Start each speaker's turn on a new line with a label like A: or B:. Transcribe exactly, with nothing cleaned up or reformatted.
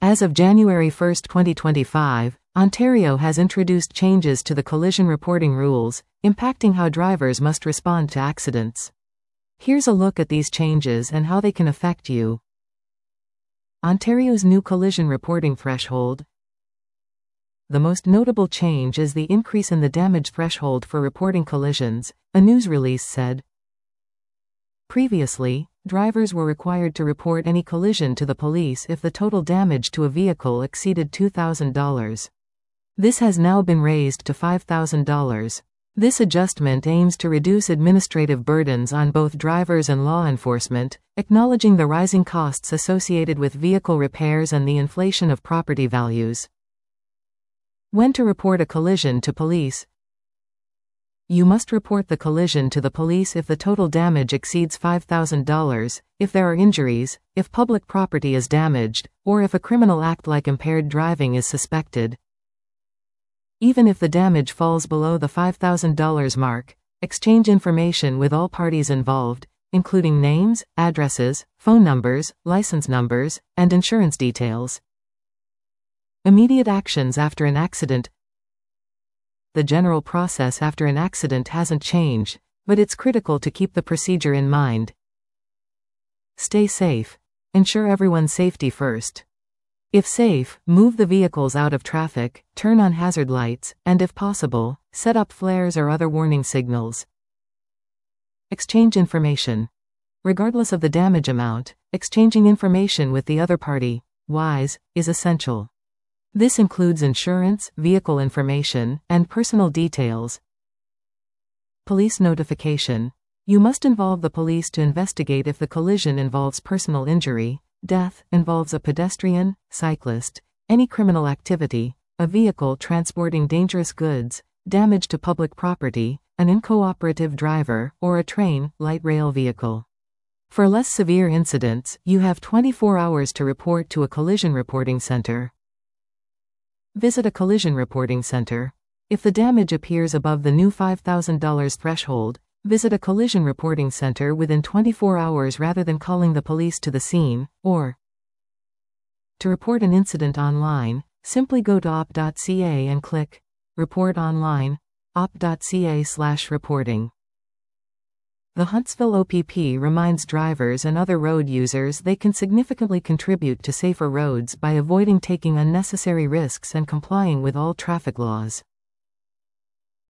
A: As of January first, twenty twenty-five, Ontario has introduced changes to the collision reporting rules, impacting how drivers must respond to accidents. Here's a look at these changes and how they can affect you. Ontario's new collision reporting threshold. The most notable change is the increase in the damage threshold for reporting collisions, a news release said. Previously, drivers were required to report any collision to the police if the total damage to a vehicle exceeded two thousand dollars. This has now been raised to five thousand dollars. This adjustment aims to reduce administrative burdens on both drivers and law enforcement, acknowledging the rising costs associated with vehicle repairs and the inflation of property values. When to report a collision to police. You must report the collision to the police if the total damage exceeds five thousand dollars, if there are injuries, if public property is damaged, or if a criminal act like impaired driving is suspected. Even if the damage falls below the five thousand dollars mark, exchange information with all parties involved, including names, addresses, phone numbers, license numbers, and insurance details. Immediate actions after an accident. The general process after an accident hasn't changed, but it's critical to keep the procedure in mind. Stay safe. Ensure everyone's safety first. If safe, move the vehicles out of traffic, turn on hazard lights, and if possible, set up flares or other warning signals. Exchange information. Regardless of the damage amount, exchanging information with the other party, wise, is essential. This includes insurance, vehicle information, and personal details. Police notification. You must involve the police to investigate if the collision involves personal injury, death, involves a pedestrian, cyclist, any criminal activity, a vehicle transporting dangerous goods, damage to public property, an incooperative driver, or a train, light rail vehicle. For less severe incidents, you have twenty-four hours to report to a collision reporting center. Visit a collision reporting center. If the damage appears above the new five thousand dollars threshold, visit a collision reporting center within twenty-four hours rather than calling the police to the scene, or to report an incident online, simply go to o p dot c a and click Report Online, o p dot c a slash reporting. The Huntsville O P P reminds drivers and other road users they can significantly contribute to safer roads by avoiding taking unnecessary risks and complying with all traffic laws.